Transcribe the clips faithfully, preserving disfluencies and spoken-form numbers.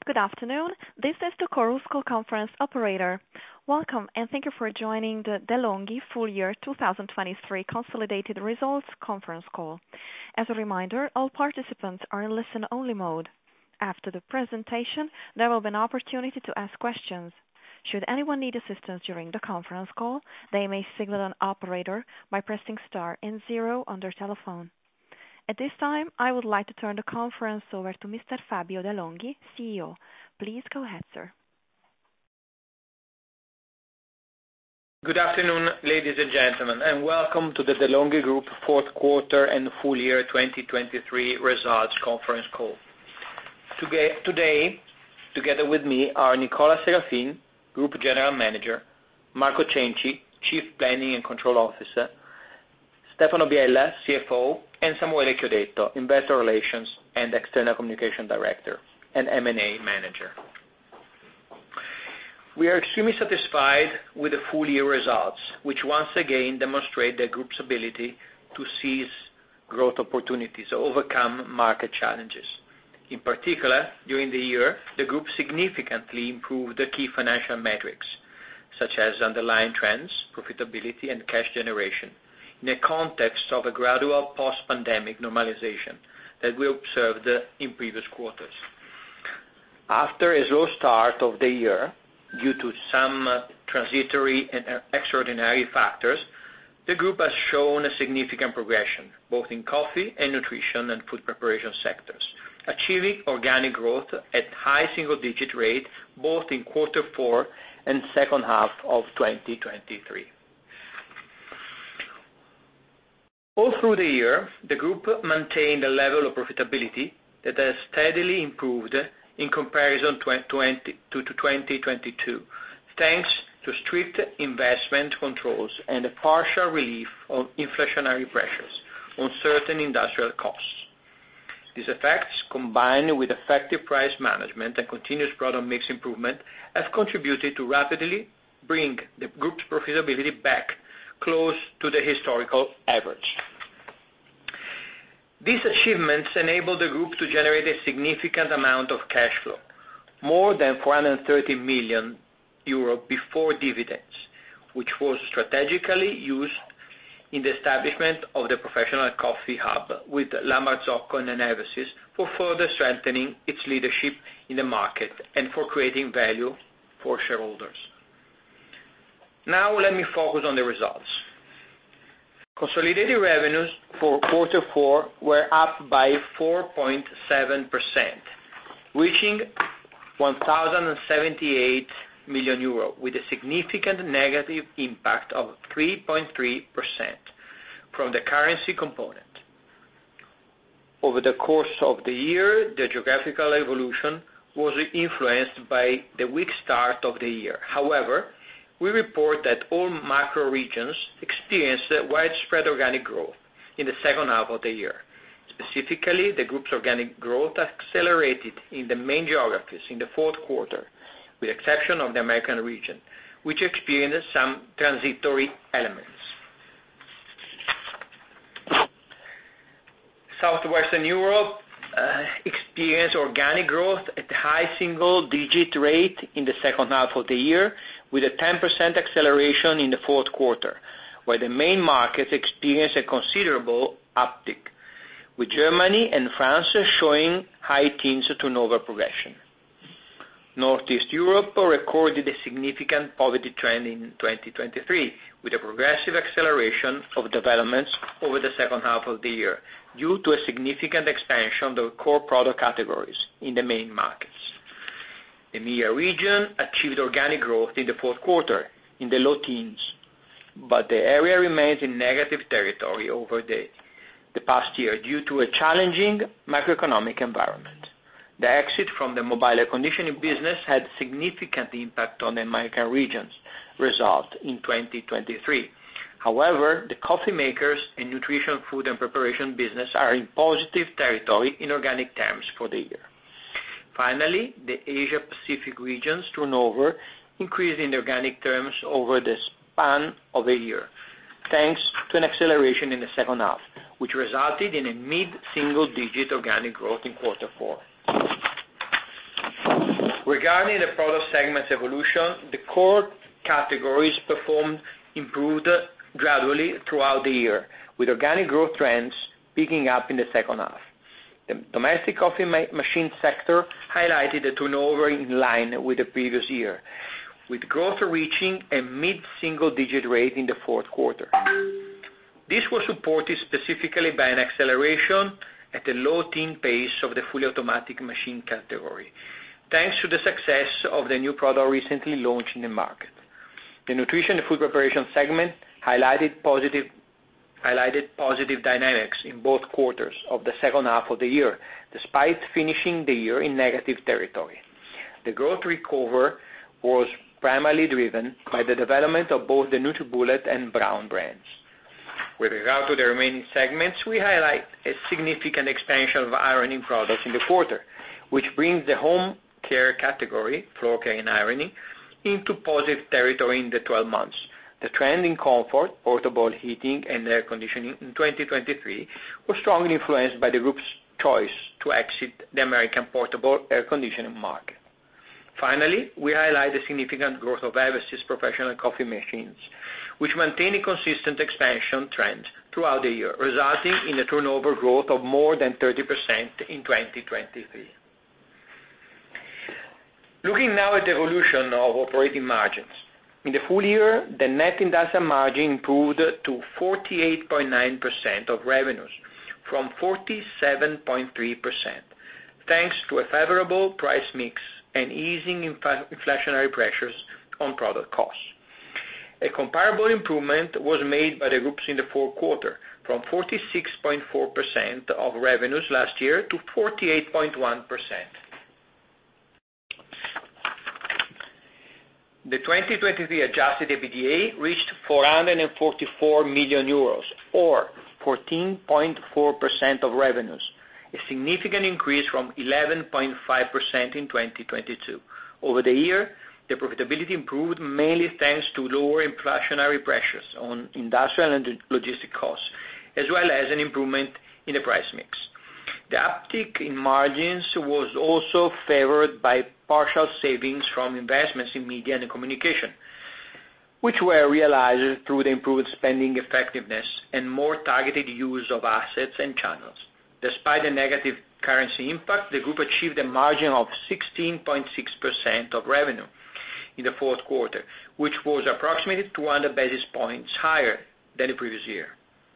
Good afternoon. This is the Chorus Call conference operator. Welcome, and thank you for joining the De'Longhi Full Year twenty twenty-three Consolidated Results Conference Call. As a reminder, all participants are in listen-only mode. After the presentation, there will be an opportunity to ask questions. Should anyone need assistance during the conference call, they may signal an operator by pressing star and zero on their telephone. At this time, I would like to turn the conference over to Mister Fabio De'Longhi, C E O. Please go ahead, sir. Good afternoon, ladies and gentlemen, and welcome to the De'Longhi Group fourth quarter and full year twenty twenty-three results conference call. Today, together with me are Nicola Serafin, Group General Manager, Marco Cenci, Chief Planning and Control Officer, Stefano Biella, C F O, and Samuele Chiodetto, Investor Relations and External Communication Director and M and A Manager. We are extremely satisfied with the full year results, which once again demonstrate the group's ability to seize growth opportunities, overcome market challenges. In particular, during the year, the group significantly improved the key financial metrics, such as underlying trends, profitability, and cash generation, in a context of a gradual post-pandemic normalization that we observed in previous quarters. After a slow start of the year, due to some transitory and extraordinary factors, the group has shown a significant progression, both in coffee and nutrition and food preparation sectors, achieving organic growth at high single-digit rate, both in quarter four and second half of twenty twenty-three. All through the year, the group maintained a level of profitability that has steadily improved in comparison to twenty twenty-two, thanks to strict investment controls and a partial relief of inflationary pressures on certain industrial costs. These effects, combined with effective price management and continuous product mix improvement, have contributed to rapidly bring the group's profitability back close to the historical average. These achievements enabled the group to generate a significant amount of cash flow, more than four hundred thirty million euro before dividends, which was strategically used in the establishment of the professional coffee hub with La Marzocco and Eversys for further strengthening its leadership in the market and for creating value for shareholders. Now let me focus on the results. Consolidated revenues for quarter four were up by four point seven percent, reaching one thousand seventy-eight million euro, with a significant negative impact of three point three percent from the currency component. Over the course of the year, the geographical evolution was influenced by the weak start of the year. However, we report that all macro regions experienced widespread organic growth in the second half of the year. Specifically, the group's organic growth accelerated in the main geographies in the fourth quarter, with the exception of the American region, which experienced some transitory elements. Southwestern Europe uh, experienced organic growth at a high single-digit rate in the second half of the year, with a ten percent acceleration in the fourth quarter, where the main markets experienced a considerable uptick, with Germany and France showing high teens turnover progression. Northeast Europe recorded a significant positive trend in twenty twenty-three, with a progressive acceleration of developments over the second half of the year, due to a significant expansion of the core product categories in the main markets. The E M E A region achieved organic growth in the fourth quarter in the low teens, but the area remains in negative territory over the, the past year due to a challenging macroeconomic environment. The exit from the mobile air conditioning business had significant impact on the American region's result in twenty twenty-three. However, the coffee makers and nutrition, food and preparation business are in positive territory in organic terms for the year. Finally, the Asia-Pacific region's turnover increased in organic terms over the span of a year, thanks to an acceleration in the second half, which resulted in a mid-single-digit organic growth in quarter four. Regarding the product segment's evolution, the core categories performed improved gradually throughout the year, with organic growth trends picking up in the second half. The domestic coffee ma- machine sector highlighted a turnover in line with the previous year, with growth reaching a mid-single-digit rate in the fourth quarter. This was supported specifically by an acceleration at a low-teen pace of the fully automatic machine category, thanks to the success of the new product recently launched in the market. The nutrition and food preparation segment highlighted positive highlighted positive dynamics in both quarters of the second half of the year, despite finishing the year in negative territory. The growth recovery was primarily driven by the development of both the NutriBullet and Braun brands. With regard to the remaining segments, we highlight a significant expansion of ironing products in the quarter, which brings the home care category, floor care and ironing, into positive territory in the twelve months. The trend in comfort, portable heating and air conditioning in twenty twenty-three was strongly influenced by the group's choice to exit the American portable air conditioning market. Finally, we highlight the significant growth of Eversys professional coffee machines, which maintain a consistent expansion trend throughout the year, resulting in a turnover growth of more than thirty percent in twenty twenty-three. Looking now at the evolution of operating margins. In the full year, the net industrial margin improved to forty-eight point nine percent of revenues from forty-seven point three percent, thanks to a favorable price mix and easing inflationary pressures on product costs. A comparable improvement was made by the groups in the fourth quarter, from forty-six point four percent of revenues last year to forty-eight point one percent. The twenty twenty-three adjusted EBITDA reached four hundred forty-four million euros, or fourteen point four percent of revenues, a significant increase from eleven point five percent in twenty twenty-two. Over the year, the profitability improved mainly thanks to lower inflationary pressures on industrial and logistic costs, as well as an improvement in the price mix. The uptick in margins was also favored by partial savings from investments in media and communication, which were realized through the improved spending effectiveness and more targeted use of assets and channels. Despite the negative currency impact, the group achieved a margin of sixteen point six percent of revenue in the fourth quarter, which was approximately two hundred basis points higher than the previous year.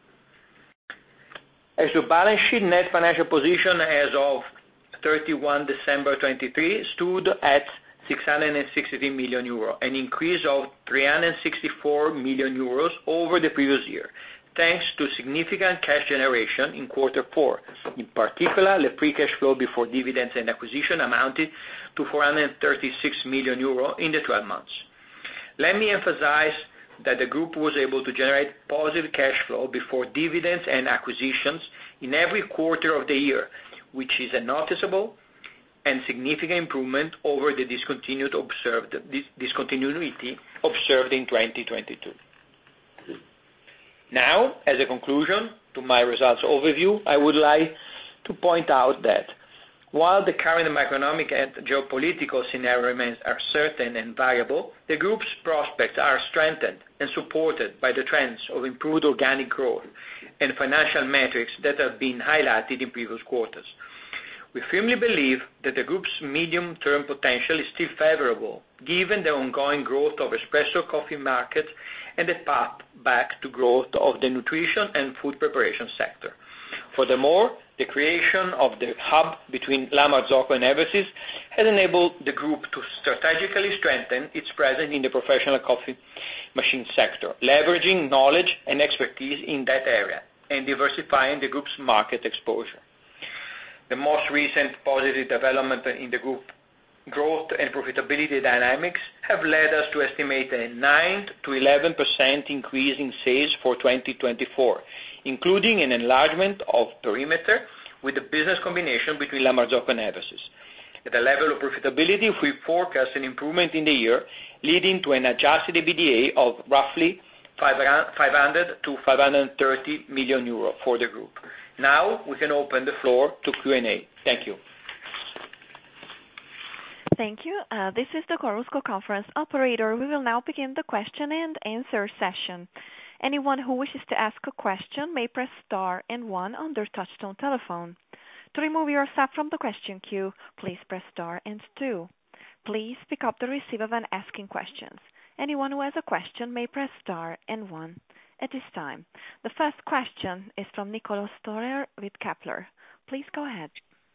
As to balance sheet, net financial position as of thirty-first December twenty-three stood at six hundred sixty-three million euros, an increase of three hundred sixty-four million euros over the previous year, thanks to significant cash generation in quarter four. In particular, the free cash flow before dividends and acquisition amounted to four hundred thirty-six million euro in the twelve months. Let me emphasize that the group was able to generate positive cash flow before dividends and acquisitions in every quarter of the year, which is a noticeable and significant improvement over the discontinued observed, discontinuity observed in twenty twenty-two. Now, as a conclusion to my results overview, I would like to point out that while the current macroeconomic and geopolitical scenario remains uncertain and variable, the group's prospects are strengthened and supported by the trends of improved organic growth and financial metrics that have been highlighted in previous quarters. We firmly believe that the group's medium-term potential is still favorable, given the ongoing growth of espresso coffee market and the path back to growth of the nutrition and food preparation sector. Furthermore, the creation of the hub between La Marzocco and Eversys has enabled the group to strategically strengthen its presence in the professional coffee machine sector, leveraging knowledge and expertise in that area and diversifying the group's market exposure. The most recent positive development in the group growth and profitability dynamics have led us to estimate a nine to eleven percent increase in sales for twenty twenty-four, including an enlargement of perimeter with the business combination between La Marzocco and Eversys. At the level of profitability, we forecast an improvement in the year, leading to an adjusted EBITDA of roughly five hundred to five hundred thirty million euro for the group. Now we can open the floor to Q and A. Thank you. Thank you. Uh, this is the Chorus Call conference operator. We will now begin the question and answer session. Anyone who wishes to ask a question may press star and one on their touchtone telephone. To remove yourself from the question queue, please press star and two. Please pick up the receiver when asking questions. Anyone who has a question may press star and one at this time. The first question is from Niccolò Storer with Kepler. Please go ahead.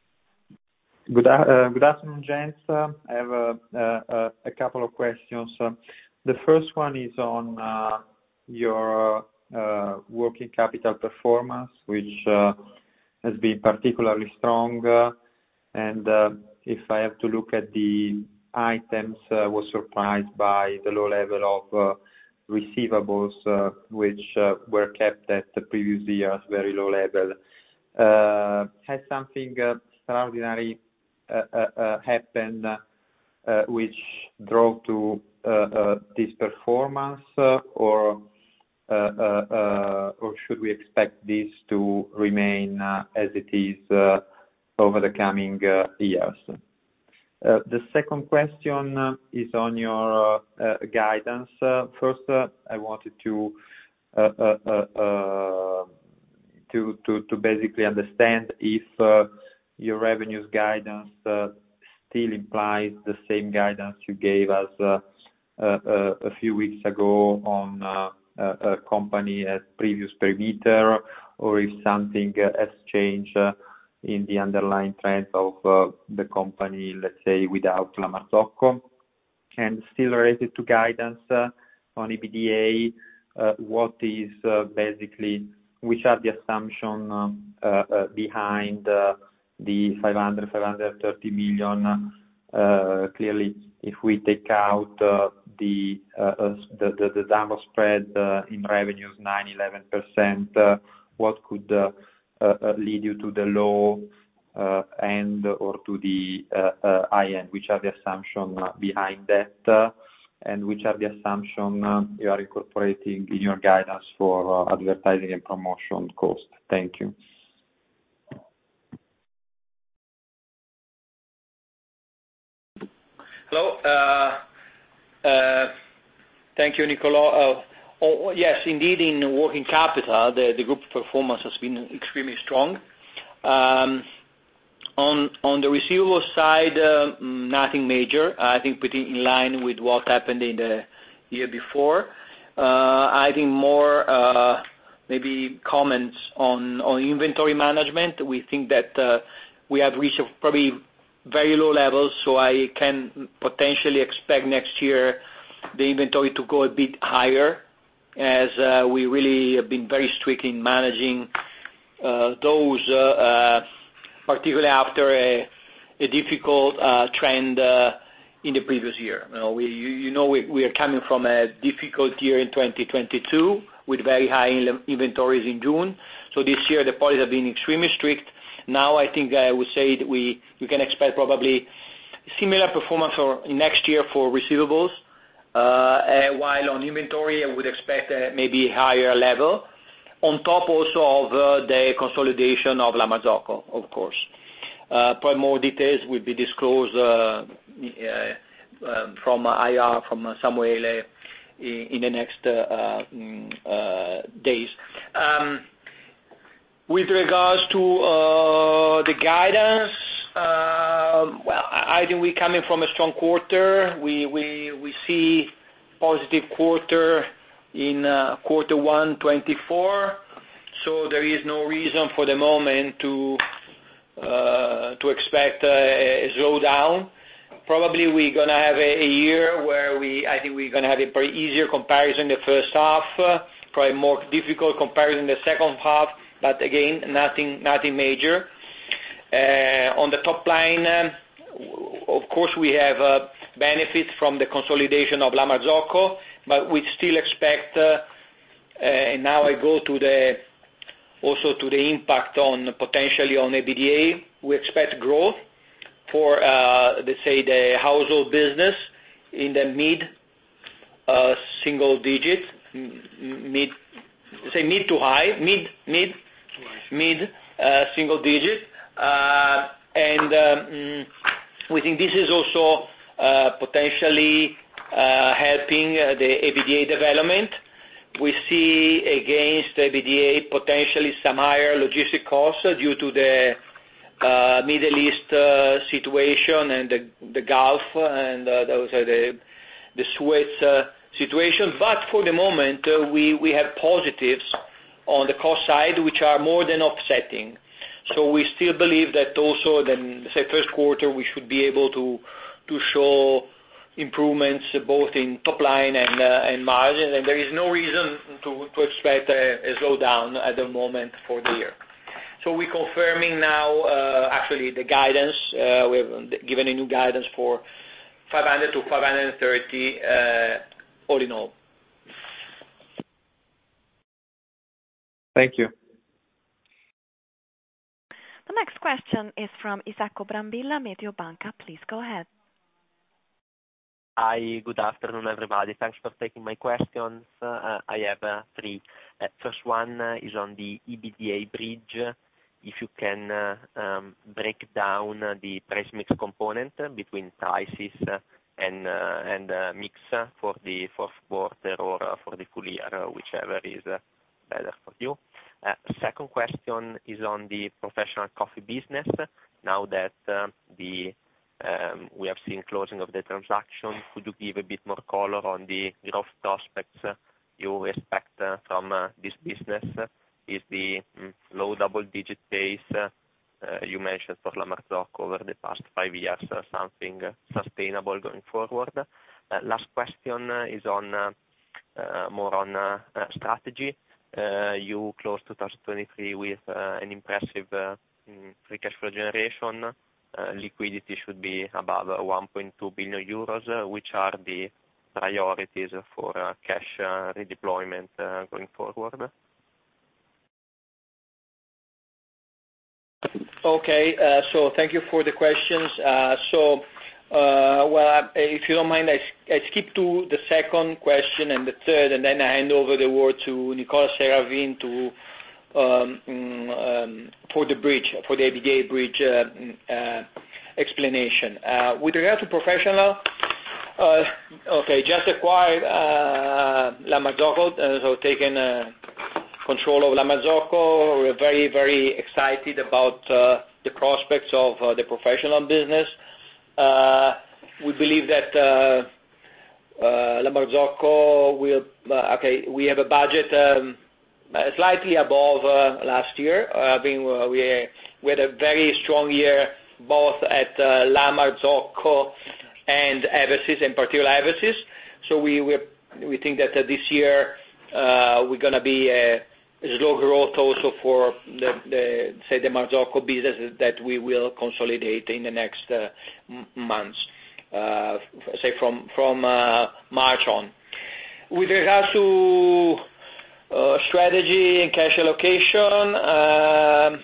Good, uh, good afternoon, gents. Uh, I have a, a, a couple of questions. Uh, the first one is on uh, your uh, working capital performance, which uh, has been particularly strong. Uh, and uh, if I have to look at the items, I uh, was surprised by the low level of uh, receivables, uh, which uh, were kept at the previous year's very low level. Uh, has something uh, extraordinary Uh, uh, uh, happened uh, which drove to uh, uh, this performance, uh, or uh, uh, uh, or should we expect this to remain uh, as it is uh, over the coming uh, years? Uh, the second question uh, is on your uh, uh, guidance. Uh, first, uh, I wanted to uh, uh, uh, uh, to, to to basically understand if uh, your revenues guidance uh, still implies the same guidance you gave us uh, uh, uh, a few weeks ago on uh, uh, a company at previous perimeter, or if something uh, has changed uh, in the underlying trends of uh, the company, let's say, without La Marzocco. And still related to guidance uh, on EBITDA, uh, what is uh, basically, which are the assumptions uh, uh, behind uh, the five hundred, five hundred thirty million, uh, clearly, if we take out uh, the, uh, the the the downward spread uh, in revenues, nine, eleven percent, uh, what could uh, uh, lead you to the low uh, end or to the uh, uh, high end? Which are the assumptions behind that, uh, and which are the assumptions uh, you are incorporating in your guidance for uh, advertising and promotion cost? Thank you. Hello. Uh, uh, thank you, Niccolò. Uh, oh, yes, indeed, in working capital, the, the group performance has been extremely strong. Um, on on the receivable side, uh, nothing major. I think pretty in line with what happened in the year before. Uh, I think more uh, maybe comments on, on inventory management. We think that uh, we have reached probably very low levels, so I can potentially expect next year the inventory to go a bit higher, as uh, we really have been very strict in managing uh, those, uh, uh, particularly after a, a difficult uh, trend uh, in the previous year. You know, we, you, you know we, we are coming from a difficult year in twenty twenty-two with very high inventories in June, so this year the policies have been extremely strict. Now I think I would say that we you can expect probably similar performance for next year for receivables, uh, uh, while on inventory I would expect uh, maybe a higher level, on top also of uh, the consolidation of La Marzocco, of course. Uh, probably more details will be disclosed uh, uh, um, from I R, from Samuele uh, in, in the next uh, uh, days. Um, With regards to uh, the guidance, uh, well, I think we're coming from a strong quarter. We we we see positive quarter in uh, quarter one twenty-four, so there is no reason for the moment to uh, to expect a, a slowdown. Probably we're gonna have a, a year where we I think we're gonna have a very easier comparison in the first half, uh, probably more difficult comparison in the second half. But again, nothing, nothing major. Uh, on the top line, um, of course, we have uh, benefits from the consolidation of La Marzocco, but we still expect. Uh, uh, and now I go to the also to the impact on potentially on EBITDA. We expect growth for uh, let's say the household business in the mid uh, single digit, mid say mid to high, mid mid. mid uh, single digit, uh, and um, we think this is also potentially helping the EBITDA development. We see against EBITDA potentially some higher logistic costs due to the Middle East situation and the Gulf and those are the the Suez situation. But for the moment, we we have positives on the cost side, which are more than offsetting. So we still believe that also then, say, first quarter, we should be able to to show improvements both in top line and uh, and margin, and there is no reason to to expect a, a slowdown at the moment for the year. So we're confirming now, uh, actually, the guidance. Uh, we have given a new guidance for five hundred to five hundred thirty, uh, all in all. Thank you. The next question is from Isacco Brambilla, Mediobanca. Please go ahead. Hi, good afternoon, everybody. Thanks for taking my questions. Uh, I have uh, three. Uh, first one uh, is on the EBITDA bridge. If you can uh, um, break down uh, the price mix component between prices uh, and uh, and uh, mix for the fourth quarter or uh, for the full year, uh, whichever is uh, better for you. Uh, second question is on the professional coffee business. Now that uh, the um, we have seen closing of the transaction, could you give a bit more color on the growth prospects uh, you expect uh, from uh, this business? Is the mm, low double-digit pace uh, uh, you mentioned for La Marzocco over the past five years uh, something uh, sustainable going forward? Uh, last question uh, is on uh, uh, more on uh, uh, strategy. Uh, you closed two thousand twenty-three with uh, an impressive uh, free cash flow generation. Uh, liquidity should be above uh, one point two billion euros. Uh, which are the priorities for uh, cash uh, redeployment uh, going forward? Okay, uh, so thank you for the questions. Uh, so, uh, well, if you don't mind, I, I skip to the second question and the third, and then I hand over the word to Nicola Serafin to um, um, for the bridge, for the EBITDA bridge uh, uh, explanation. Uh, with regard to professional, uh, okay, just acquired uh, La Marzocco, uh, so taken uh, control of La Marzocco. We're very, very excited about uh, the prospects of uh, the professional business. Uh, we believe that uh, uh, La Marzocco will, uh, okay, we have a budget um, slightly above uh, last year. Uh, I think uh, we, we had a very strong year both at uh, La Marzocco and Eversys, in particular Eversys. So we, we, we think that uh, this year uh, we're going to be a slow growth also for the, the say the Marzocco business that we will consolidate in the next uh, m- months, uh, say from from uh, March on. With regards to uh, strategy and cash allocation, uh,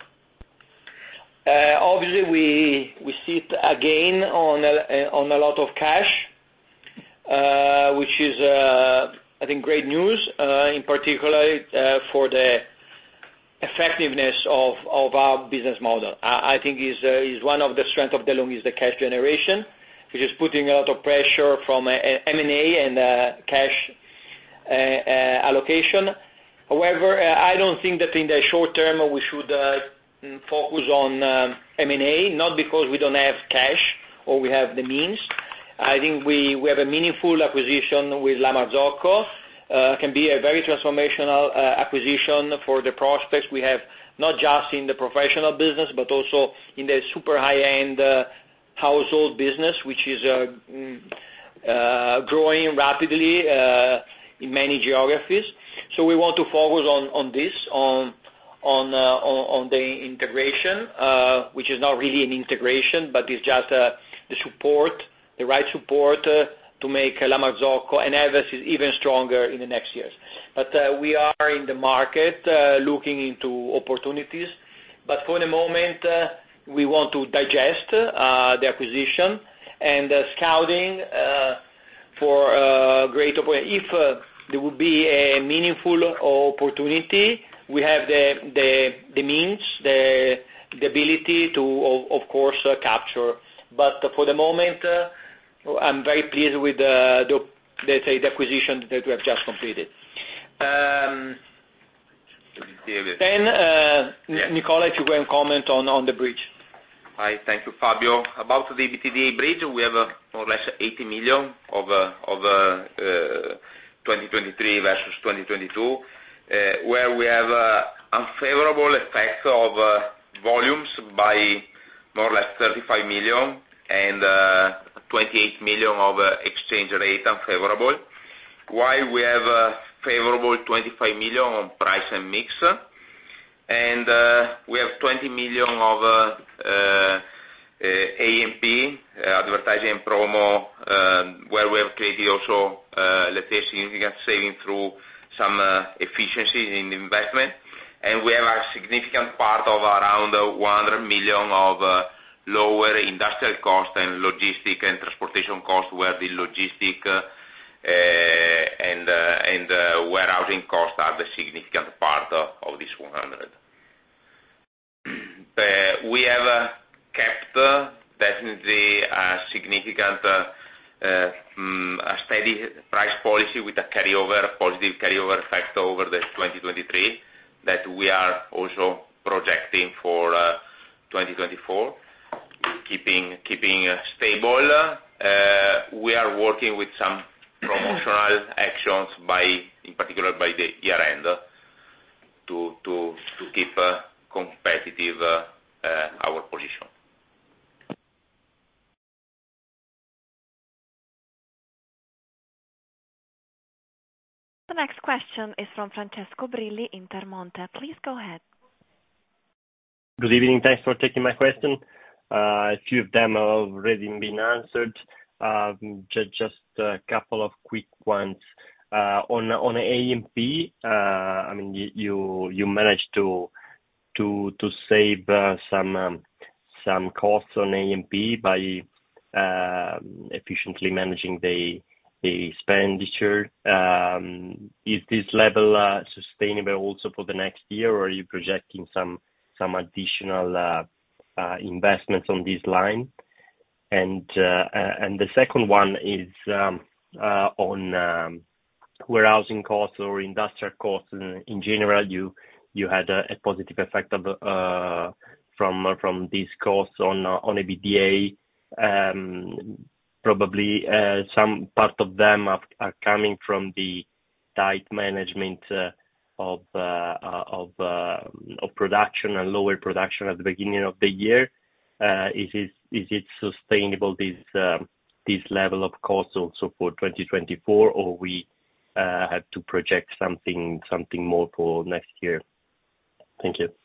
uh, obviously we we sit again on a, on a lot of cash, uh, which is. Uh, I think great news, uh, in particular uh, for the effectiveness of, of our business model. I, I think is uh, is one of the strengths of DeLonghi is the cash generation, which is putting a lot of pressure from uh, M and A and uh, cash uh, uh, allocation. However, uh, I don't think that in the short term we should uh, focus on um, M and A, not because we don't have cash or we have the means. I think we, we have a meaningful acquisition with La Marzocco. Uh, can be a very transformational uh, acquisition for the prospects we have, not just in the professional business, but also in the super high-end uh, household business, which is uh, mm, uh, growing rapidly uh, in many geographies. So we want to focus on, on this, on on, uh, on on the integration, uh, which is not really an integration, but it's just uh, the support. the right support uh, to make uh, La Marzocco and Eversys even stronger in the next years. But uh, we are in the market uh, looking into opportunities. But for the moment, uh, we want to digest uh, the acquisition and uh, scouting uh, for uh, great opportunity. If uh, there would be a meaningful opportunity, we have the the, the means, the, the ability to, of, of course, uh, capture. But uh, for the moment, uh, I'm very pleased with the, the, let's say, the acquisition that we have just completed. Um, then, uh, yes. Nicola, if you can comment on, on the bridge. Hi, thank you, Fabio. About the EBITDA bridge, we have uh, more or less eighty million of, uh, of uh, uh, twenty twenty-three versus twenty twenty-two, uh, where we have uh, unfavorable effects of uh, volumes by more or less thirty-five million and uh, twenty-eight million of uh, exchange rate unfavorable, while we have uh, favorable twenty-five million on price and mix, and uh, we have twenty million of uh, uh, A and P, uh, advertising and promo, uh, where we have created also, uh, let's say, significant saving through some uh, efficiency in the investment, and we have a significant part of around uh, one hundred million of uh, lower industrial cost and logistic and transportation cost, where the logistic uh, uh, and uh, and uh, warehousing costs are the significant part uh, of this one hundred. Uh, we have uh, kept uh, definitely a significant, uh, uh, um, a steady price policy with a carryover, positive carryover effect over the twenty twenty-three that we are also projecting for uh, twenty twenty-four. Keeping keeping uh, stable. Uh, we are working with some promotional actions by, in particular, by the year end, uh, to to to keep uh, competitive uh, uh, our position. The next question is from Francesco Brilli, Intermonte. Please go ahead. Good evening. Thanks for taking my question. Uh, a few of them have already been answered. Um, just, just a couple of quick ones. Uh, on on A and P, uh, I mean, you you, you managed to to to save uh, some um, some costs on A and P by uh, efficiently managing the the expenditure. Um, is this level uh, sustainable also for the next year, or are you projecting some some additional uh, uh, investments on this line? And uh, and the second one is um, uh, on um, warehousing costs or industrial costs in, in general. You you had a, a positive effect of uh, from from these costs on uh, on EBITDA. Um, probably uh, some part of them are, are coming from the tight management uh, of uh, of uh, of production and lower production at the beginning of the year. Uh, is it is it sustainable, this um, this level of costs also for twenty twenty-four, or we uh, have to project something something more for next year? Thank you.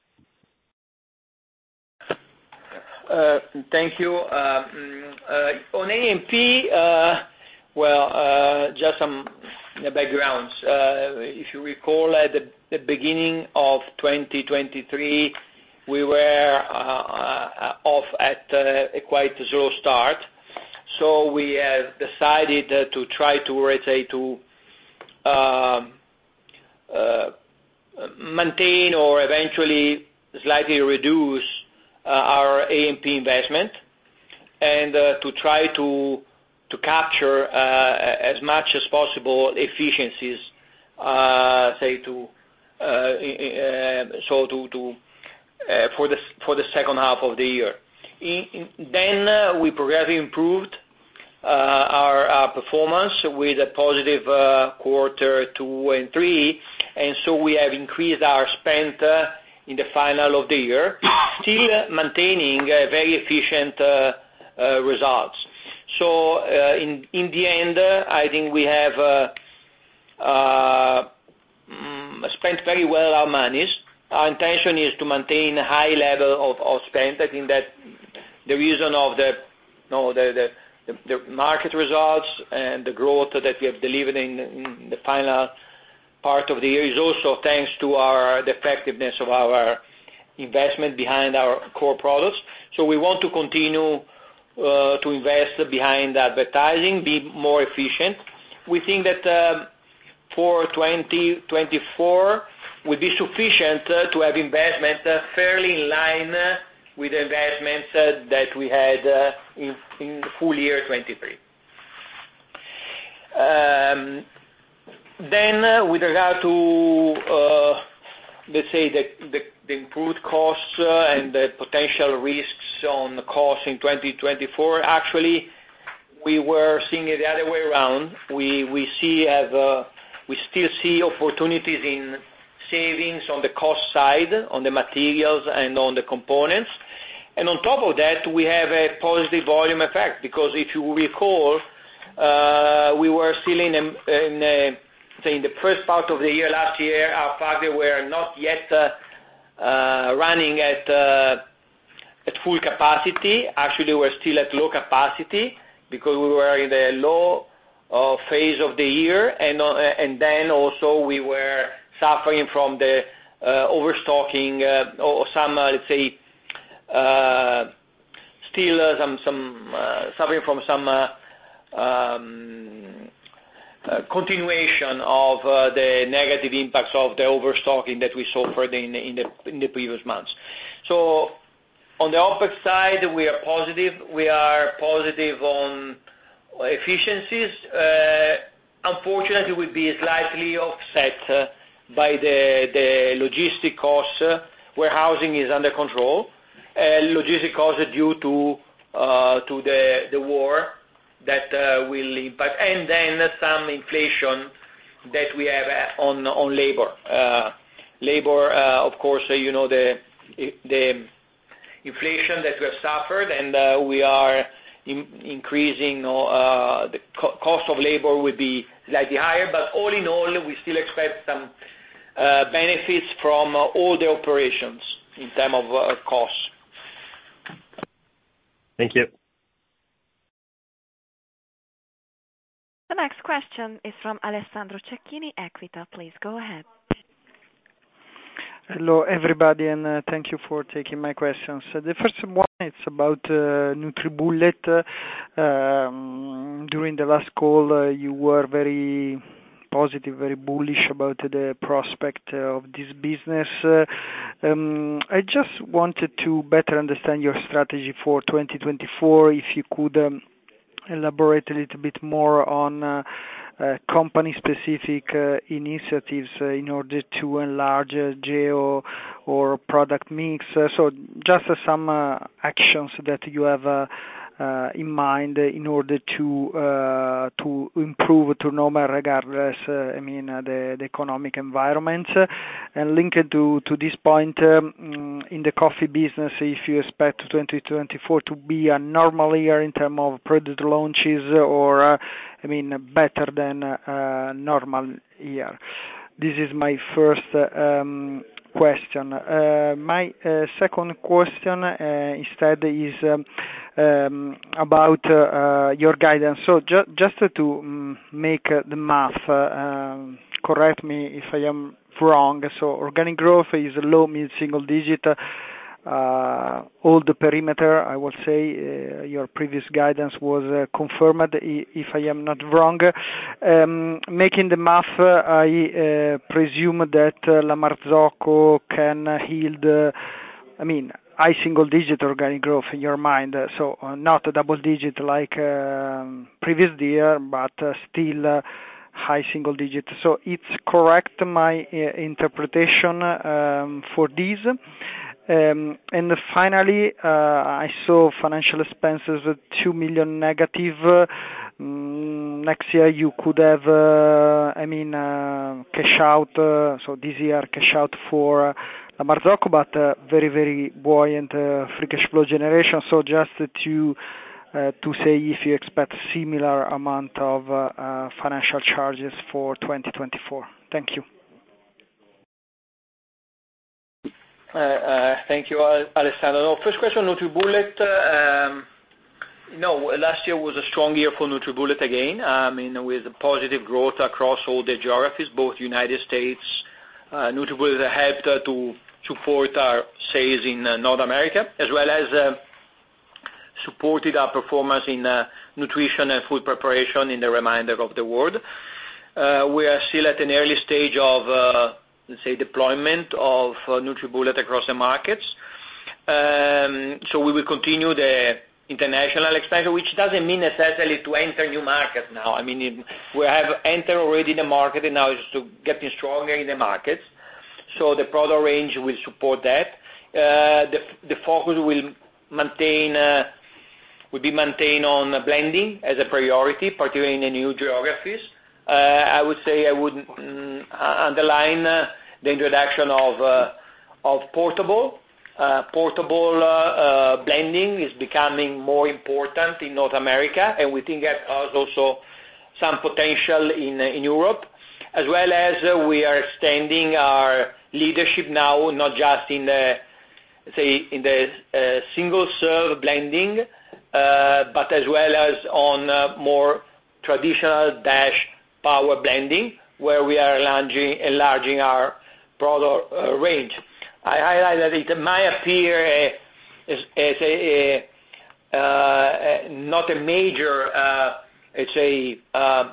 Uh, thank you. Uh, uh, on A and P, uh, well, uh, just some backgrounds. Uh, if you recall, at the, the beginning of twenty twenty-three, we were uh, uh, off at uh, a quite slow start. So we have decided uh, to try to, let's say, to uh, uh, maintain or eventually slightly reduce uh, our A and P investment, and uh, to try to to capture uh, as much as possible efficiencies, uh, say to uh, uh, so to to uh, for the for the second half of the year. In, in, then uh, we progressively improved uh, our, our performance with a positive uh, quarter two and three, and so we have increased our spend uh, in the final of the year, still maintaining uh, very efficient uh, uh, results. So uh, in in the end, uh, I think we have uh, uh, mm, spent very well our monies. Our intention is to maintain a high level of, of spend. I think that the reason of the no the, the, the, the market results and the growth that we have delivered in, in the final part of the year is also thanks to our the effectiveness of our investment behind our core products. So we want to continue uh, to invest behind advertising, be more efficient. We think that uh, for twenty twenty-four will be sufficient uh, to have investment uh, fairly in line uh, with the investments that we had in in full year twenty-three. Um, Then, with regard to, uh, let's say, the the the improved costs and the potential risks on the costs in twenty twenty-four, actually, we were seeing it the other way around. We we see have uh, we still see opportunities in savings on the cost side, on the materials and on the components. And on top of that, we have a positive volume effect, because if you recall, uh, we were still in a, in a, say in the first part of the year last year, our factories were not yet uh, uh, running at uh, at full capacity. Actually, we're still at low capacity because we were in the low uh, phase of the year, and uh, and then also we were suffering from the uh, overstocking uh, or some, uh, let's say, uh, still uh, some some uh, suffering from some uh, um, uh, continuation of uh, the negative impacts of the overstocking that we suffered in in the in the previous months. So on the OpEx side, we are positive. We are positive on efficiencies. Uh, unfortunately, will be slightly offset uh, by the the logistic costs. Uh, warehousing is under control. Uh, logistic costs are due to uh, to the the war that uh, will impact, and then some inflation that we have on on labor. Uh, labor, uh, of course, uh, you know the the inflation that we have suffered, and uh, we are in, increasing. Uh, the co- cost of labor will be slightly higher, but all in all, we still expect some uh, benefits from uh, all the operations in terms of uh, costs. Thank you. The next question is from Alessandro Cecchini, Equita. Please go ahead. Hello, everybody, and uh, thank you for taking my questions. Uh, the first one is about uh, NutriBullet. Uh, um, during the last call, uh, you were very positive, very bullish about the prospect uh, of this business. Uh, um, I just wanted to better understand your strategy for twenty twenty-four, if you could um, elaborate a little bit more on uh, uh, company-specific uh, initiatives uh, in order to enlarge uh, geo or product mix. Uh, so just uh, some uh, actions that you have uh, uh, in mind in order to uh, to improve turnover regardless, uh, I mean, uh, the, the economic environment. Uh, and linked to, to this point, um, in the coffee business, if you expect twenty twenty-four to be a normal year in terms of product launches, or, uh, I mean, better than a normal year. This is my first uh, um, question. Uh, my uh, second question uh, instead is um, um, about uh, your guidance. So ju- just to um, make uh, the math, uh, um, correct me if I am wrong. So organic growth is low mid-single digit. Uh, all the perimeter, I would say, uh, your previous guidance was uh, confirmed, if I am not wrong. Um, making the math, uh, I uh, presume that uh, La Marzocco can uh, yield, uh, I mean, high single-digit organic growth in your mind, uh, so uh, not a double-digit like uh, previous year, but uh, still uh, high single-digit. So it's correct, my uh, interpretation um, for this. Um, and finally, uh, I saw financial expenses at two million negative. Uh, mm, next year you could have, uh, I mean, uh, cash out, uh, so this year cash out for uh, La Marzocco, but uh, very, very buoyant uh, free cash flow generation. So just to uh, to say if you expect similar amount of uh, uh, financial charges for twenty twenty-four. Thank you. Uh, uh, thank you, Alessandro. No, first question, NutriBullet. Uh, um, no, last year was a strong year for NutriBullet again. I mean, with positive growth across all the geographies, both United States. Uh, NutriBullet helped uh, to support our sales in uh, North America, as well as uh, supported our performance in uh, nutrition and food preparation in the remainder of the world. Uh, we are still at an early stage of uh, let's say, deployment of uh, NutriBullet across the markets. Um, so we will continue the international expansion, which doesn't mean necessarily to enter new markets now. I mean, it, we have entered already the market, and now it's to getting stronger in the markets. So the product range will support that. Uh, the, the focus will maintain, uh, will be maintained on blending as a priority, particularly in the new geographies. Uh, I would say I would mm, underline uh, the introduction of uh, of portable. Uh, portable uh, uh, blending is becoming more important in North America, and we think that has also some potential in in Europe, as well as uh, we are extending our leadership now, not just in the say in the uh, single serve blending, uh, but as well as on uh, more traditional dash power blending, where we are enlarging, enlarging our product uh, range. I highlight that it might appear uh, as, as a, a uh, not a major, uh, it's a uh,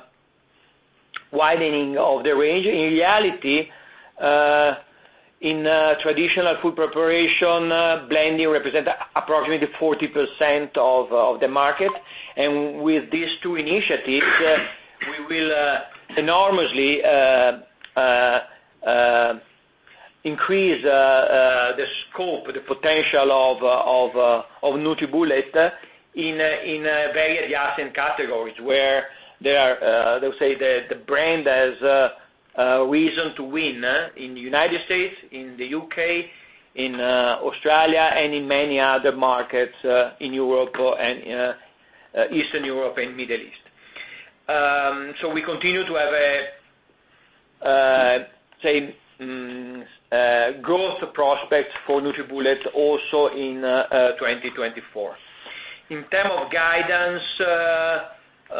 widening of the range. In reality, uh, in uh, traditional food preparation, uh, blending represents approximately forty percent of, uh, of the market, and with these two initiatives, uh, we will uh, enormously uh, uh, uh, increase uh, uh, the scope, the potential of uh, of uh, of NutriBullet in uh, in uh, very adjacent categories where there are, uh, they'll say the the brand has uh, uh, reason to win uh, in the United States, in the U K, in uh, Australia, and in many other markets uh, in Europe and uh, uh, Eastern Europe and Middle East. Um, so we continue to have a uh, say. Um, Uh, growth prospects for NutriBullet also in uh, uh, twenty twenty-four. In terms of guidance, uh, uh,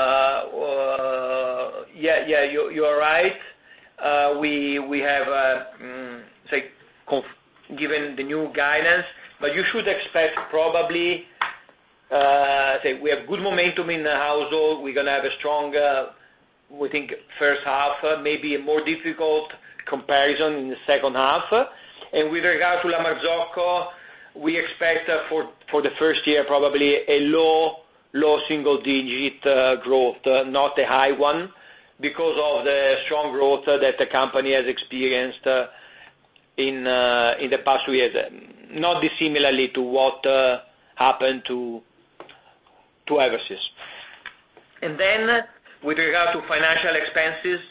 uh, yeah, yeah, you, you are right. Uh, we we have uh, um, say conf- given the new guidance, but you should expect probably uh, say we have good momentum in the household. We're gonna have a strong, uh, we think, first half, uh, maybe a more difficult comparison in the second half. And with regard to La Marzocco, we expect uh, for for the first year probably a low low single digit uh, growth, uh, not a high one, because of the strong growth uh, that the company has experienced uh, in uh, in the past few years, not dissimilarly to what uh, happened to to Eversys. And then uh, with regard to financial expenses,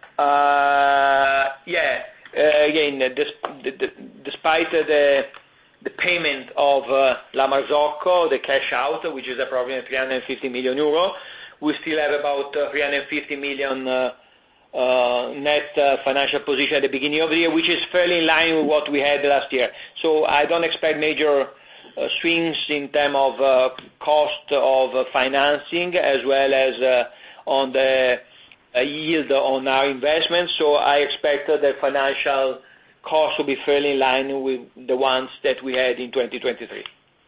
Uh, yeah, uh, again, this, the, the, despite uh, the the payment of uh, La Marzocco, the cash out, which is approximately three hundred fifty million euro, we still have about uh, three hundred fifty million uh, uh, net uh, financial position at the beginning of the year, which is fairly in line with what we had last year. So I don't expect major uh, swings in terms of uh, cost of uh, financing, as well as uh, on the a yield on our investments, so I expect that the financial costs will be fairly in line with the ones that we had in twenty twenty-three.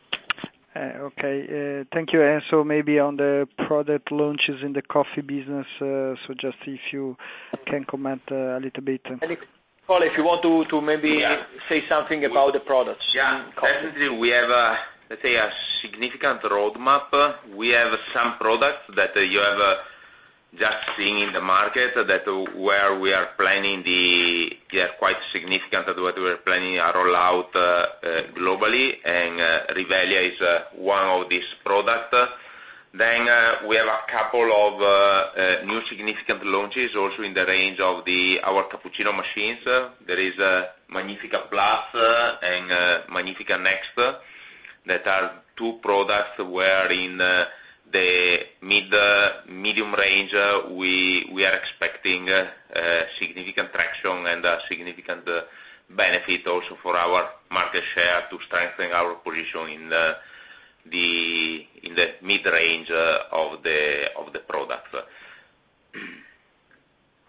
Uh, okay, uh, thank you. And so maybe on the product launches in the coffee business, uh, so just if you can comment uh, a little bit. Paul, if you want to, to maybe yeah. say something about the products. Yeah, definitely we have, a, let's say, a significant roadmap. We have some products that uh, you have uh, just seeing in the market that where we are planning the, they are quite significant that we are planning a rollout uh, uh, globally, and uh, Rivelia is uh, one of these products. Then uh, we have a couple of uh, uh, new significant launches also in the range of the our cappuccino machines. Uh, there is uh, Magnifica Plus uh, and uh, Magnifica Next uh, that are two products where in uh, the mid uh, medium range uh, we we are expecting uh, uh, significant traction and a significant uh, benefit also for our market share to strengthen our position in the the in the mid range uh, of the of the products.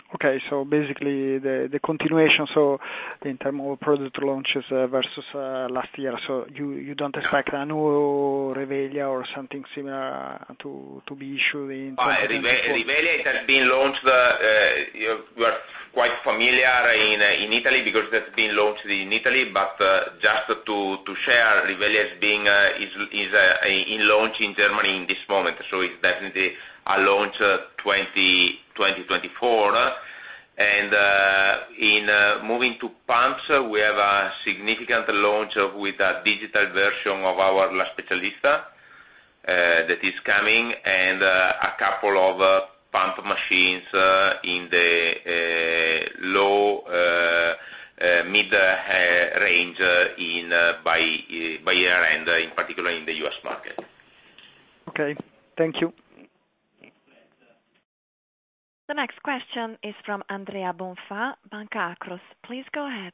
Okay, so basically the the continuation, so in terms of product launches uh, versus uh, last year, so you you don't expect a new Revelia or something similar to to be issued in twenty twenty-four? Revelia, it has been launched, uh, you you are quite familiar in uh, in Italy because it has been launched in Italy, but uh, just to to share, Revelia is being uh, is is uh, in launch in Germany in this moment, so it's definitely a launch uh, twenty twenty-four. And uh, in uh, moving to pumps, uh, we have a significant launch of, with a digital version of our La Specialista uh, that is coming, and uh, a couple of uh, pump machines uh, in the uh, low uh, uh, mid uh, range uh, in uh, by uh, by year end, uh, in particular in the U S market. Okay, thank you. The next question is from Andrea Bonfà, Banca Akros. Please go ahead.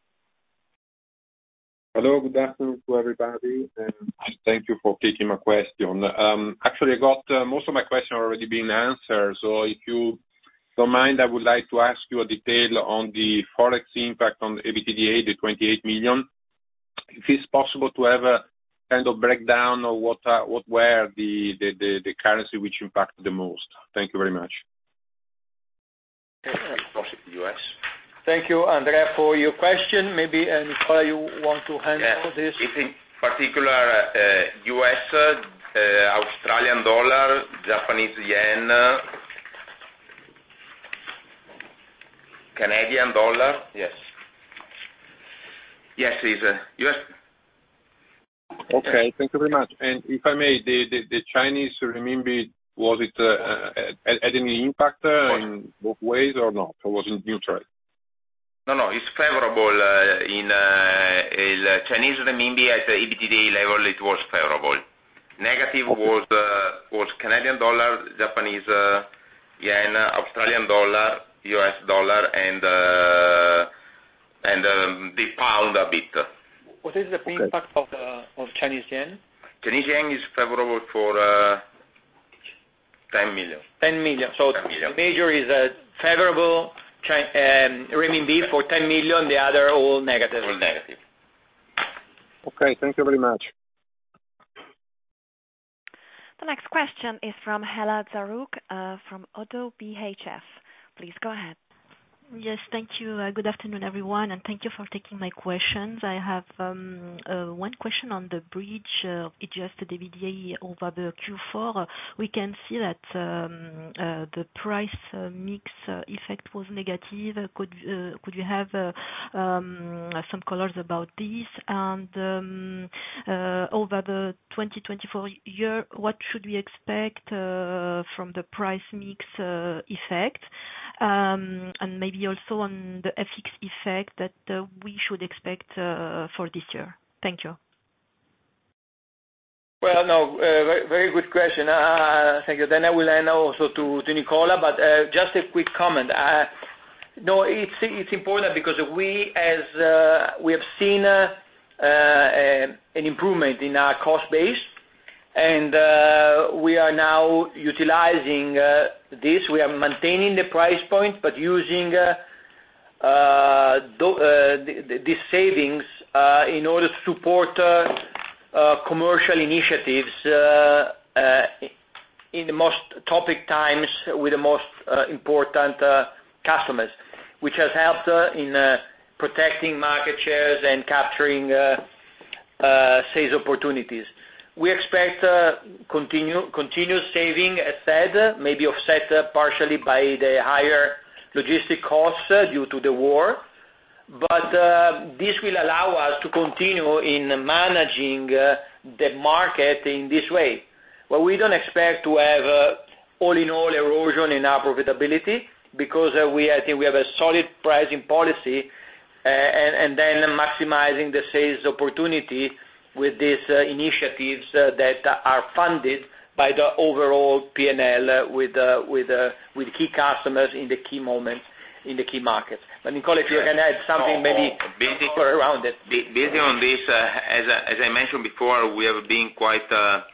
Hello, good afternoon to everybody, and thank you for taking my question. Um, actually, I got uh, most of my questions already been answered, so if you don't mind, I would like to ask you a detail on the Forex impact on the EBITDA, the twenty-eight million. If it's possible to have a kind of breakdown of what uh, what were the, the, the, the currency which impacted the most. Thank you very much. U S. Thank you, Andrea, for your question. Maybe, uh, Nicola, you want to handle yeah, this? It's in particular uh, U S, uh, Australian dollar, Japanese yen, uh, Canadian dollar. Yes. Yes, it's uh, U S. Okay, thank you very much. And if I may, the, the, the Chinese renminbi, was it uh, had, had any impact uh, in both ways or not? Or was it neutral? No, no, it's favorable. Uh, in uh, Chinese renminbi at the EBITDA level, it was favorable. Negative okay. was uh, was Canadian dollar, Japanese uh, yen, Australian dollar, U S dollar, and uh, and um, the pound a bit. What is the okay. impact of uh, of Chinese yen? Chinese yen is favorable for uh, ten million. ten million. So ten million. The major is a favorable China, um, renminbi for ten million. The other all negative. All negative. Okay. Thank you very much. The next question is from Hela Zarrouk uh, from Oddo B H F. Please go ahead. Yes, thank you. Uh, good afternoon, everyone, and thank you for taking my questions. I have um, uh, one question on the bridge uh, adjusted EBITDA over the Q four. Uh, we can see that um, uh, the price uh, mix uh, effect was negative. Uh, could uh, could you have uh, um, some colors about this? And um, uh, over the twenty twenty-four year, what should we expect uh, from the price mix uh, effect? Um, and maybe also on the F X effect that uh, we should expect uh, for this year. Thank you. Well, no, uh, very, very good question. Uh, thank you. Then I will hand also to, to Nicola, but uh, just a quick comment. Uh, no, it's it's important because we, as uh, we have seen uh, uh, an improvement in our cost base, and uh, we are now utilizing uh, this. We are maintaining the price point, but using uh, uh, th- uh, th- these savings uh, in order to support uh, uh, commercial initiatives uh, uh, in the most topic times with the most uh, important uh, customers, which has helped uh, in uh, protecting market shares and capturing uh, uh, sales opportunities. We expect uh, continue, continuous saving, as said, maybe offset uh, partially by the higher logistic costs uh, due to the war. But uh, this will allow us to continue in managing uh, the market in this way. Well, we don't expect to have uh, all-in-all erosion in our profitability because uh, we, I think we have a solid pricing policy uh, and, and then maximizing the sales opportunity with these uh, initiatives uh, that are funded by the overall P and L uh, with uh, with uh, with key customers in the key moments in the key markets. But Nicola, if you can add something, oh, maybe oh, building, around it. Building on this, uh, as as I mentioned before, we have been quite uh,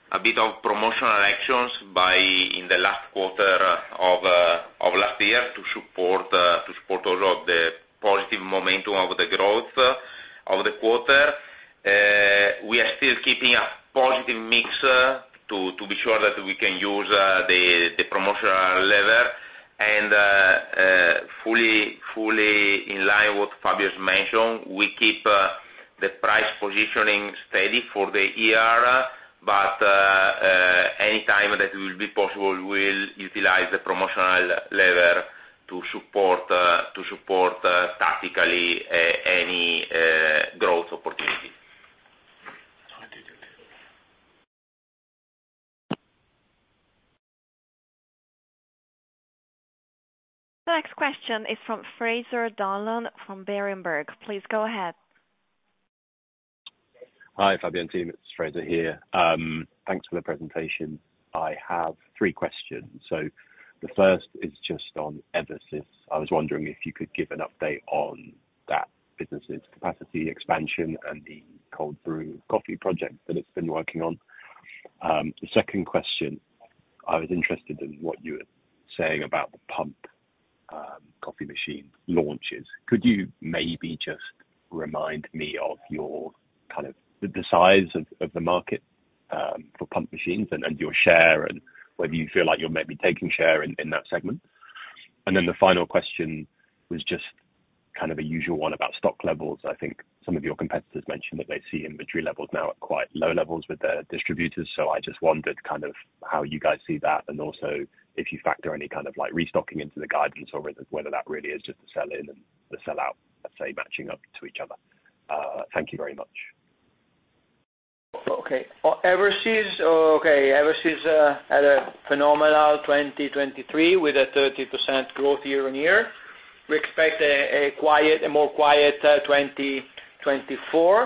a bit of promotional actions by in the last quarter of uh, of last year to support uh, to support also the positive momentum of the growth uh, of the quarter. Uh, we are still keeping a positive mix uh, to to be sure that we can use uh, the the promotional lever, and uh, uh, fully fully in line with what Fabio has mentioned. We keep uh, the price positioning steady for the year. Uh, but uh, uh, any time that it will be possible, we'll utilize the promotional lever to support uh, to support uh, tactically uh, any uh, growth opportunity. The next question is from Fraser Donlon from Berenberg. Please go ahead. Hi, Fabio and team. It's Fraser here. Um, thanks for the presentation. I have three questions. So the first is just on Eversys. I was wondering if you could give an update on that business's capacity expansion and the cold brew coffee project that it's been working on. Um, the second question, I was interested in what you were saying about the pump um, coffee machine launches. Could you maybe just remind me of your kind of the size of, of the market um, for pump machines and, and your share, and whether you feel like you're maybe taking share in, in that segment? And then the final question was just kind of a usual one about stock levels. I think some of your competitors mentioned that they see inventory levels now at quite low levels with their distributors. So I just wondered kind of how you guys see that, and also if you factor any kind of like restocking into the guidance, or whether, whether that really is just the sell in and the sell out, let's say, matching up to each other. Uh, thank you very much. Okay. Oh, Eversys, okay, Eversys uh, had a phenomenal twenty twenty-three with a thirty percent growth year on year. We expect a, a quiet, a more quiet uh, twenty twenty-four,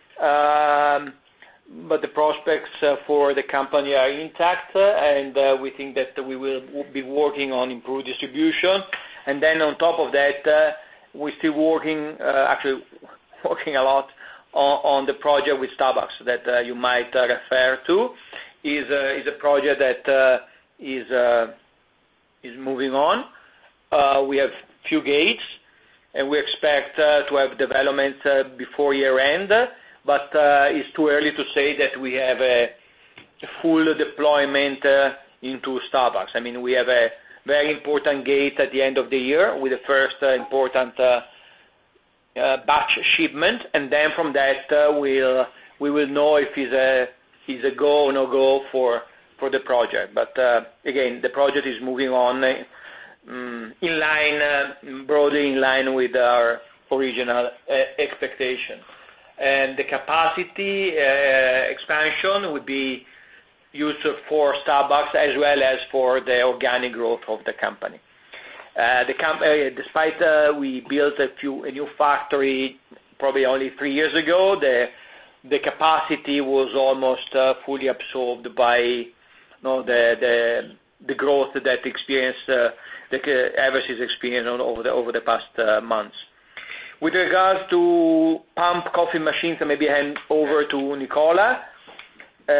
um, but the prospects uh, for the company are intact, uh, and uh, we think that we will be working on improved distribution. And then on top of that, uh, we're still working, uh, actually working a lot on, on the project with Starbucks that uh, you might uh, refer to. Is uh, is a project that uh, is uh, is moving on. Uh, we have few gates, and we expect uh, to have developments uh, before year end, but uh, it's too early to say that we have a, a full deployment uh, into Starbucks. I mean, we have a very important gate at the end of the year with the first uh, important uh, uh, batch shipment, and then from that uh, we'll we will know if it's a is a go or no go for for the project. But uh, again, the project is moving on uh, um, in line, uh, broadly in line with our original uh, expectation. And the capacity uh, expansion would be used for Starbucks as well as for the organic growth of the company. Uh, the com- uh, despite uh, we built a few a new factory probably only three years ago, the the capacity was almost uh, fully absorbed by you know, the the the growth that experienced uh, the Eversys experienced over the over the past uh, months. With regards to pump coffee machines, I maybe hand over to Nicola, uh,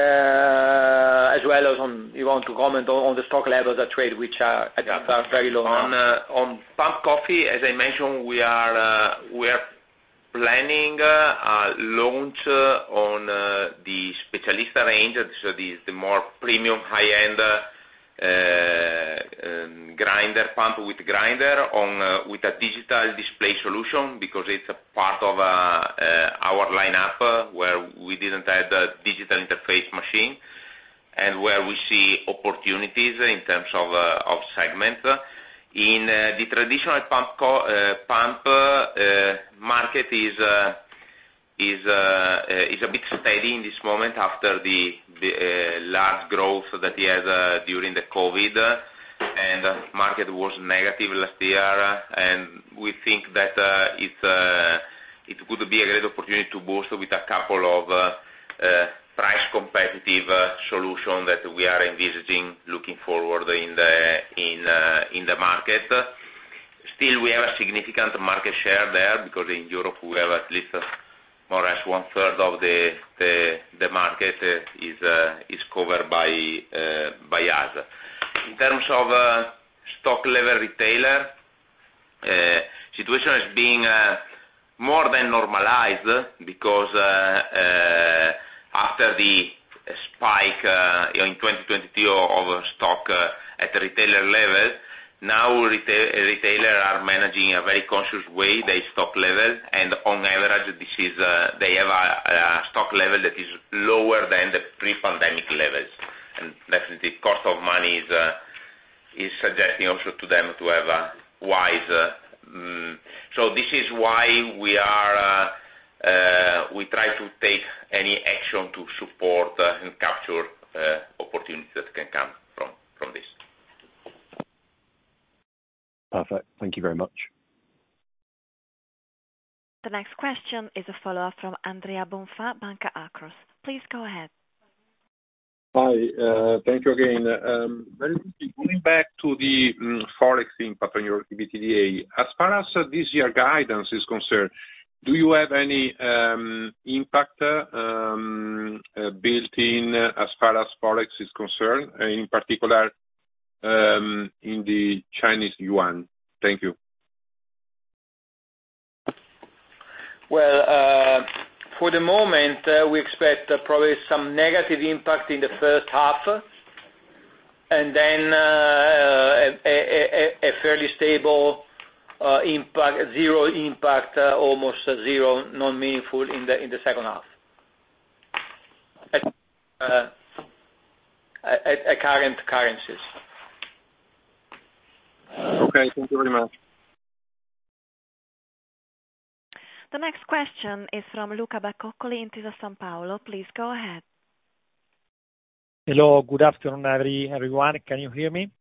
as well as on you want to comment on, on the stock levels at trade, which are, I think are very low on, now. Uh, on pump coffee, as I mentioned, we are uh, we are planning uh, a launch uh, on uh, the Specialista range, so the, the more premium high-end uh, um, grinder, pump with grinder, on uh, with a digital display solution, because it's a part of uh, uh, our lineup uh, where we didn't have a digital interface machine, and where we see opportunities in terms of uh, of segments. In uh, the traditional pump co- uh, pump uh, market is uh, is uh, uh, is a bit steady in this moment after the, the uh, large growth that he had uh, during the COVID, and uh, market was negative last year, and we think that uh, it's uh, it could be a great opportunity to boost with a couple of uh, uh, price competitive uh, solution that we are envisaging looking forward in the in uh, in the market. Still, we have a significant market share there, because in Europe we have at least more or less one-third of the the market is is covered by by us. In terms of stock level retailer, situation is being more than normalized because after the spike in twenty twenty-two of stock at the retailer level, now retailers are managing a very conscious way their stock level, and on average, this is uh, they have a, a stock level that is lower than the pre-pandemic levels, and definitely cost of money is uh, is suggesting also to them to have a wise. Uh, um, so this is why we are uh, uh, we try to take any action to support uh, and capture uh, opportunities that can come from from this. Perfect. Thank you very much. The next question is a follow-up from Andrea Bonfà, Banca Akros. Please go ahead. Hi. uh, Thank you again. Um, Very quickly, going back to the um, Forex impact on your EBITDA. As far as uh, this year guidance is concerned, do you have any um, impact uh, um, uh, built in uh, as far as Forex is concerned, uh, in particular, Um, in the Chinese yuan? Thank you. Well, uh, for the moment, uh, we expect uh, probably some negative impact in the first half, and then uh, a, a, a fairly stable uh, impact, zero impact, uh, almost uh, zero, non-meaningful in the in the second half. At, uh, at, at current currencies. Okay, thank you very much. The next question is from Luca Bacoccoli, Intesa Sanpaolo. Please go ahead. Hello, good afternoon, every, everyone. Can you hear me?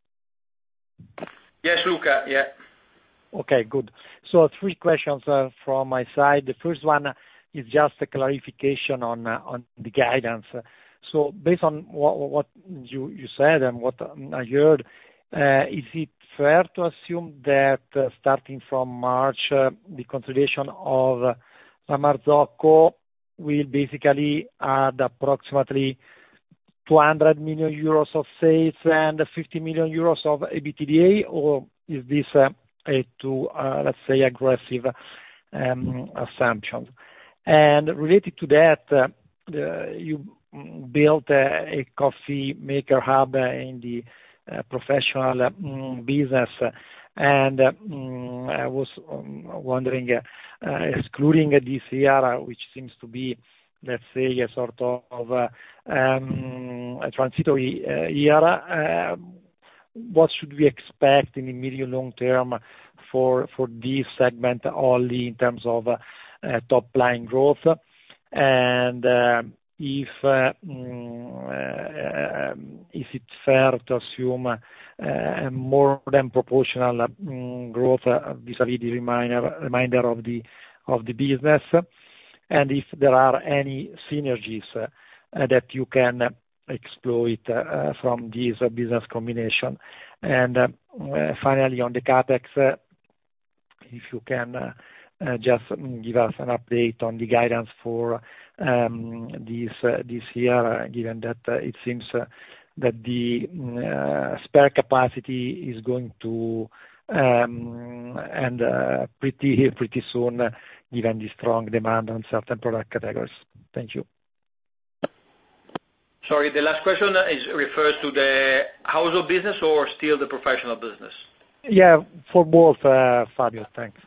Yes, Luca, yeah. Okay, good. So three questions uh, from my side. The first one is just a clarification on uh, on the guidance. So based on what, what you, you said and what I heard, uh, is it fair to assume that uh, starting from March, uh, the consolidation of uh, La Marzocco will basically add approximately two hundred million euros of sales and fifty million euros of EBITDA, or is this uh, a too, uh, let's say, aggressive um, assumption? And related to that, uh, the, you built a, a coffee maker hub in the Uh, professional um, business, and uh, um, I was um, wondering, uh, uh, excluding this year, uh, which seems to be, let's say, a sort of uh, um, a transitory uh, year, uh, what should we expect in the medium long term for for this segment, only in terms of uh, uh, top line growth? And uh, if uh, uh, is it fair to assume uh, more than proportional um, growth uh, vis-à-vis the remainder remainder of the of the business, and if there are any synergies uh, that you can exploit uh, from this uh, business combination. And uh, uh, finally, on the CapEx, uh, if you can uh, uh, just give us an update on the guidance for um, this uh, this year, uh, given that uh, it seems uh, that the uh, spare capacity is going to um, and uh, pretty pretty soon, uh, given the strong demand on certain product categories. Thank you. Sorry, the last question is refers to the household business or still the professional business? Yeah, for both, uh, Fabio. Thanks.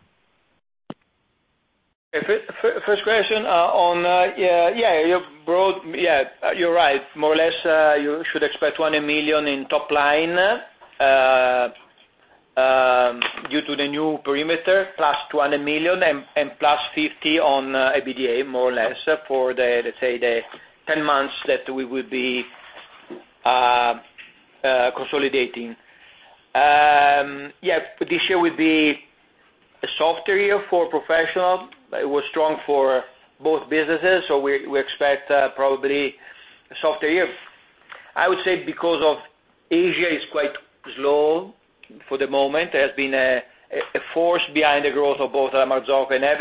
First question uh, on uh, yeah yeah you're broad yeah you're right, more or less uh, you should expect two hundred million in top line uh, um, due to the new perimeter, plus two hundred million and, and plus fifty on uh, EBITDA, more or less, uh, for the, let's say, the ten months that we will be uh, uh, consolidating. Um, yeah, this year will be a softer year for professional. It was strong for both businesses, so we, we expect uh, probably a softer year. I would say because of Asia is quite slow for the moment. There has been a, a force behind the growth of both La Marzocco and Eversys,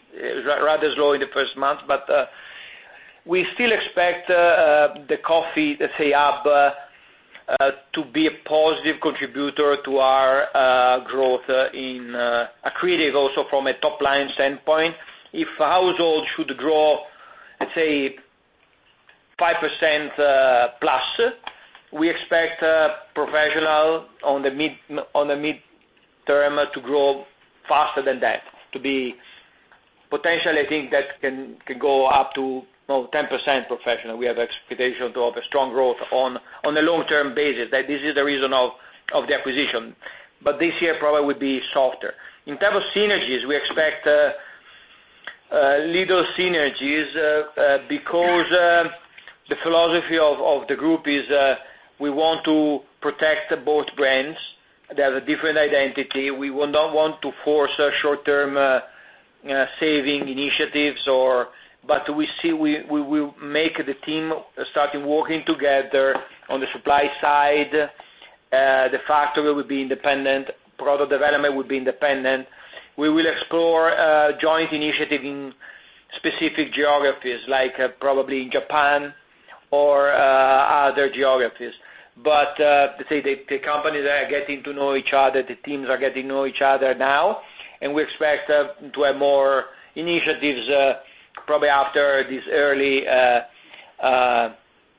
rather slow in the first month, but we still expect the coffee, let's say, hub uh, to be a positive contributor to our growth in accretive also from a top-line standpoint. If household should grow, let's say, five percent plus, we expect professional on the mid on the mid-term to grow faster than that, to be potentially, I think that can can go up to no, ten percent professional. We have expectation to have a strong growth on on a long-term basis. That this is the reason of of the acquisition. But this year probably would be softer. In terms of synergies, we expect uh, uh, little synergies uh, uh, because uh, the philosophy of, of the group is uh, we want to protect both brands. They have a different identity. We will not want to force uh, short-term uh, uh, saving initiatives, or but we see we, we will make the team starting working together on the supply side. Uh, the factory will be independent. Product development will be independent. We will explore uh, joint initiative in specific geographies, like uh, probably in Japan or uh, other geographies. But uh, let's say the, the companies are getting to know each other, the teams are getting to know each other now, and we expect uh, to have more initiatives uh, probably after this early uh, uh,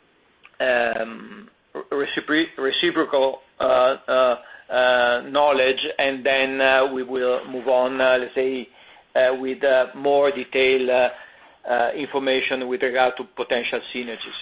um, recipro- reciprocal uh, uh, uh, knowledge, and then uh, we will move on, uh, let's say, uh, with uh, more detailed uh, uh, information with regard to potential synergies.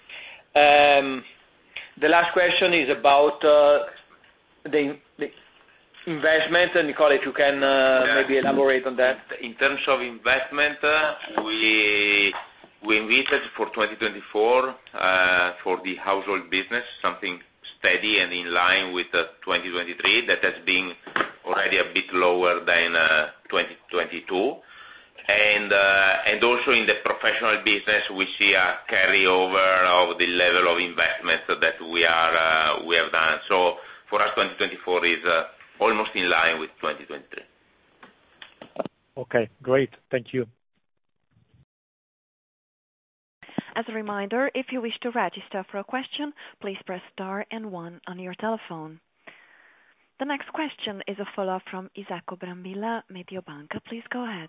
Um, The last question is about uh, the, the investment. Nicola, if you can uh, yeah. maybe elaborate on that. In terms of investment, uh, we we envisage for twenty twenty-four uh, for the household business something steady and in line with uh, twenty twenty-three. That has been already a bit lower than uh, twenty twenty-two. And uh, and also in the professional business, we see a carryover of the level of investment that we are uh, we have done. So for us, twenty twenty-four is uh, almost in line with twenty twenty-three. Okay, great. Thank you. As a reminder, if you wish to register for a question, please press star and one on your telephone. The next question is a follow-up from Isacco Brambilla, Mediobanca. Please go ahead.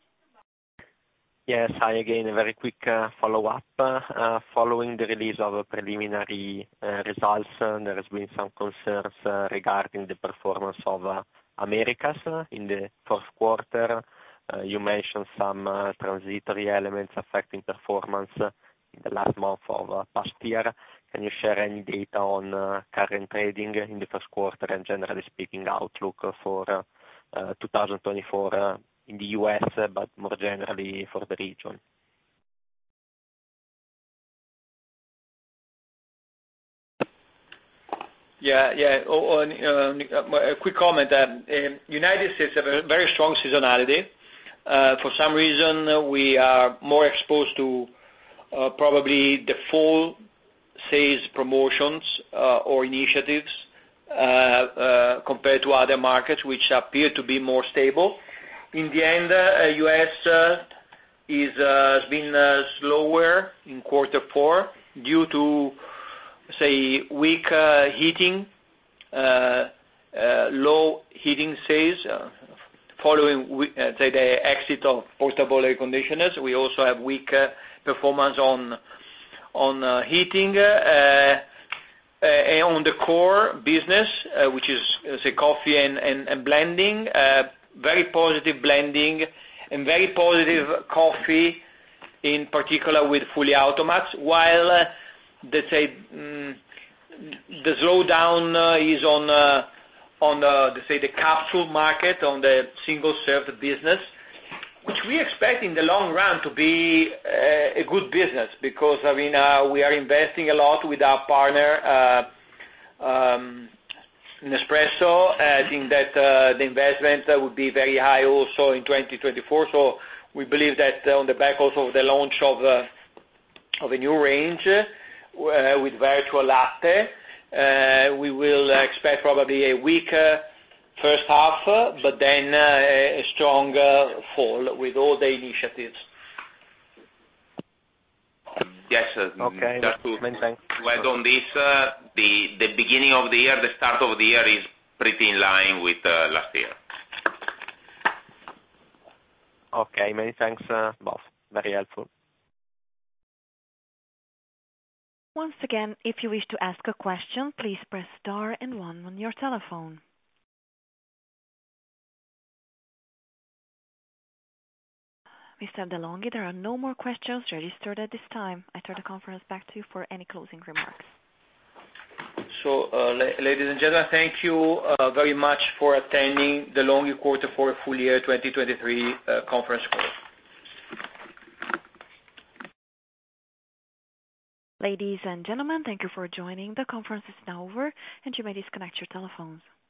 Yes, hi again. A very quick uh, follow-up. Uh, following the release of uh, preliminary uh, results, uh, there has been some concerns uh, regarding the performance of uh, Americas uh, in the fourth quarter. Uh, you mentioned some uh, transitory elements affecting performance uh, in the last month of uh, past year. Can you share any data on uh, current trading in the first quarter and generally speaking outlook for uh, uh, twenty twenty-four uh, in the U S, uh, but more generally for the region? Yeah, yeah. Oh, uh, a quick comment. Um, uh, United States have a very strong seasonality. Uh, for some reason, uh, we are more exposed to uh, probably the fall sales promotions uh, or initiatives uh, uh, compared to other markets, which appear to be more stable. In the end, uh, U S uh, is uh, has been uh, slower in quarter four due to, say, weak uh, heating, uh, uh, low heating sales, uh, following uh, say the exit of portable air conditioners. We also have weak uh, performance on on uh, heating. Uh, uh, and on the core business, uh, which is uh, say coffee and, and, and blending, uh, very positive blending and very positive coffee, in particular with fully automats, while uh, let's say mm, the slowdown uh, is on uh, on uh, let's say the capsule market, on the single served business, which we expect in the long run to be uh, a good business, because I mean uh, we are investing a lot with our partner uh, um, Nespresso. I think that uh, the investment uh, would be very high also in twenty twenty-four. So we believe that uh, on the back also of the launch of uh, of a new range uh, with Virtual Latte, uh, we will expect probably a weaker first half, but then a strong fall with all the initiatives. Yes. Okay. Just to Many thanks. add on this, the beginning of the year, the start of the year is pretty in line with last year. Okay. Many thanks, both. Very helpful. Once again, if you wish to ask a question, please press star and one on your telephone. Mister De'Longhi, there are no more questions registered at this time. I turn the conference back to you for any closing remarks. So, uh, la- ladies and gentlemen, thank you uh, very much for attending the De'Longhi Quarter Four Full Year twenty twenty-three uh, conference call. Ladies and gentlemen, thank you for joining. The conference is now over, and you may disconnect your telephones.